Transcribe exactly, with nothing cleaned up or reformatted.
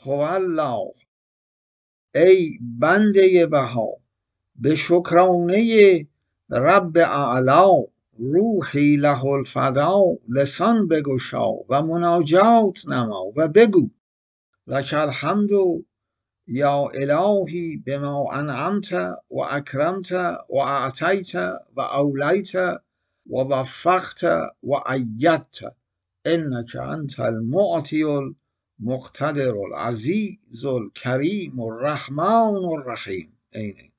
هو الله. ای بنده بها به شکرانه رب اعلا، روحی له الفدا لسان بگشا و مناجات نما و بگو لک الحمد یا الهی بما انعمت و اکرمت و اعطیت و اولیت و وفقت و ایدت، انک انت المعطی المقتدر العزیز الکریم الرحمن الرحیم. عین